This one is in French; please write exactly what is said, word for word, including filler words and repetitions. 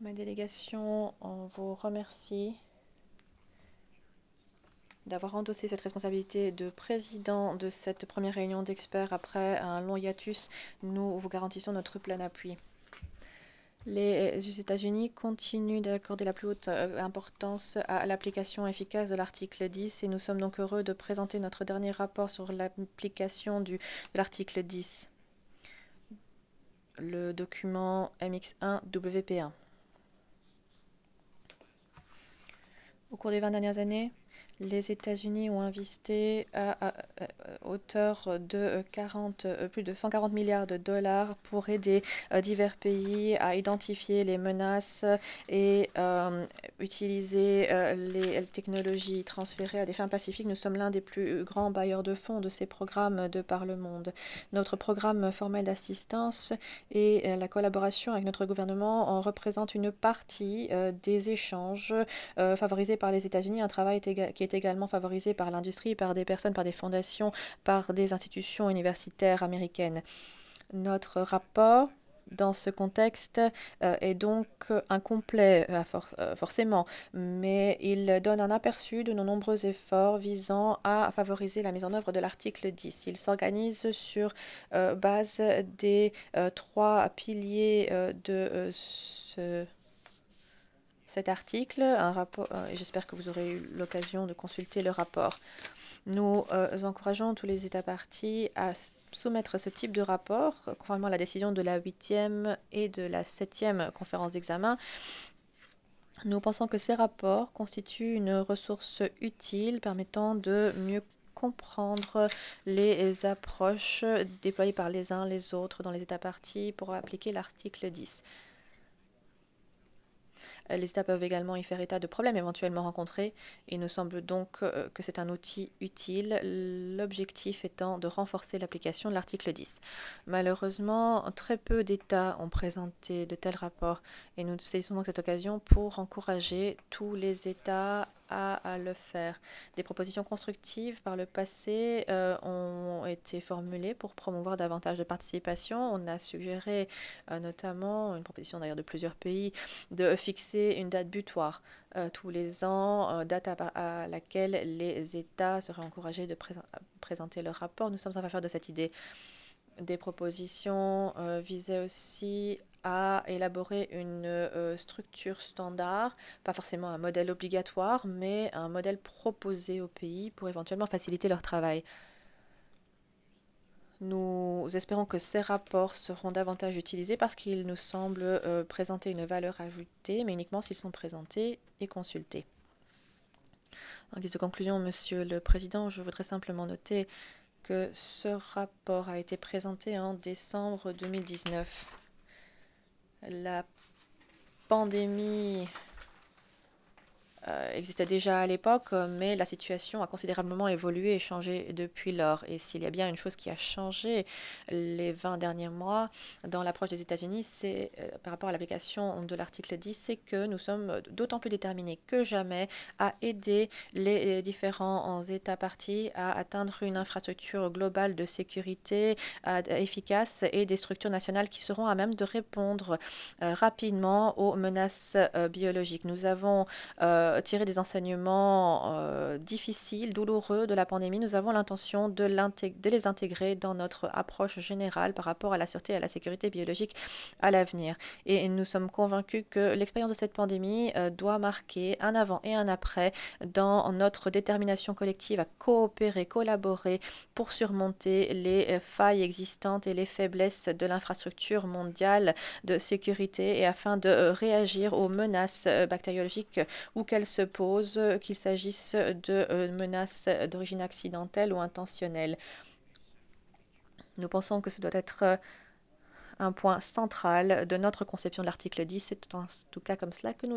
Ma délégation on vous remercie d'avoir endossé cette responsabilité de président de cette première réunion d'experts après un long hiatus. Nous vous garantissons notre plein appui. Les États-Unis continuent d'accorder la plus haute euh, importance à l'application efficace de l'article dix et nous sommes donc heureux de présenter notre dernier rapport sur l'application de l'article dix, le document M X un W P un. Au cours des vingt dernières années, les États-Unis ont investi à, à, à hauteur de quarante, plus de cent quarante milliards de dollars pour aider euh, divers pays à identifier les menaces et euh, utiliser euh, les technologies transférées à des fins pacifiques. Nous sommes l'un des plus grands bailleurs de fonds de ces programmes de par le monde. Notre programme formel d'assistance et euh, la collaboration avec notre gouvernement en représente une partie euh, des échanges euh, favorisés par les États-Unis, un travail qui est également favorisé par l'industrie, par des personnes, par des fondations, par des institutions universitaires américaines. Notre rapport, dans ce contexte, euh, est donc incomplet, euh, for euh, forcément, mais il donne un aperçu de nos nombreux efforts visant à favoriser la mise en œuvre de l'article dix. Il s'organise sur euh, base des euh, trois piliers euh, de euh, ce cet article, un rapport, euh, et j'espère que vous aurez eu l'occasion de consulter le rapport. Nous euh, encourageons tous les États parties à soumettre ce type de rapport, conformément à la décision de la huitième et de la septième conférence d'examen. Nous pensons que ces rapports constituent une ressource utile permettant de mieux comprendre les approches déployées par les uns les autres dans les États parties pour appliquer l'article dix. Les États peuvent également y faire état de problèmes éventuellement rencontrés. Il nous semble donc euh, que c'est un outil utile, l'objectif étant de renforcer l'application de l'article dix. Malheureusement, très peu d'États ont présenté de tels rapports et nous saisissons donc cette occasion pour encourager tous les États à, à le faire. Des propositions constructives par le passé euh, ont été formulées pour promouvoir davantage de participation. On a suggéré euh, notamment, une proposition d'ailleurs de plusieurs pays, de fixer une date butoir euh, tous les ans, euh, date à, à, laquelle les États seraient encouragés de pré présenter leur rapport. Nous sommes en faveur de cette idée. Des propositions euh, visaient aussi à élaborer une euh, structure standard, pas forcément un modèle obligatoire, mais un modèle proposé aux pays pour éventuellement faciliter leur travail. Nous espérons que ces rapports seront davantage utilisés parce qu'ils nous semblent euh, présenter une valeur ajoutée, mais uniquement s'ils sont présentés et consultés. En guise de conclusion, Monsieur le Président, je voudrais simplement noter que ce rapport a été présenté en décembre deux mille dix-neuf. La pandémie Euh, existait déjà à l'époque, mais la situation a considérablement évolué et changé depuis lors. Et s'il y a bien une chose qui a changé les vingt derniers mois dans l'approche des États-Unis, c'est euh, par rapport à l'application de l'article dix, c'est que nous sommes d'autant plus déterminés que jamais à aider les différents États parties à atteindre une infrastructure globale de sécurité euh, efficace et des structures nationales qui seront à même de répondre euh, rapidement aux menaces euh, biologiques. Nous avons euh, tirer des enseignements euh, difficiles, douloureux de la pandémie, nous avons l'intention de, de les intégrer dans notre approche générale par rapport à la sûreté et à la sécurité biologique à l'avenir. Et nous sommes convaincus que l'expérience de cette pandémie euh, doit marquer un avant et un après dans notre détermination collective à coopérer, collaborer pour surmonter les failles existantes et les faiblesses de l'infrastructure mondiale de sécurité et afin de euh, réagir aux menaces euh, bactériologiques où qu'elles se posent, qu'il s'agisse de euh, menaces d'origine accidentelle ou intentionnelle. Nous pensons que ce doit être euh, un point central de notre conception de l'article dix. C'est en tout cas comme cela que nous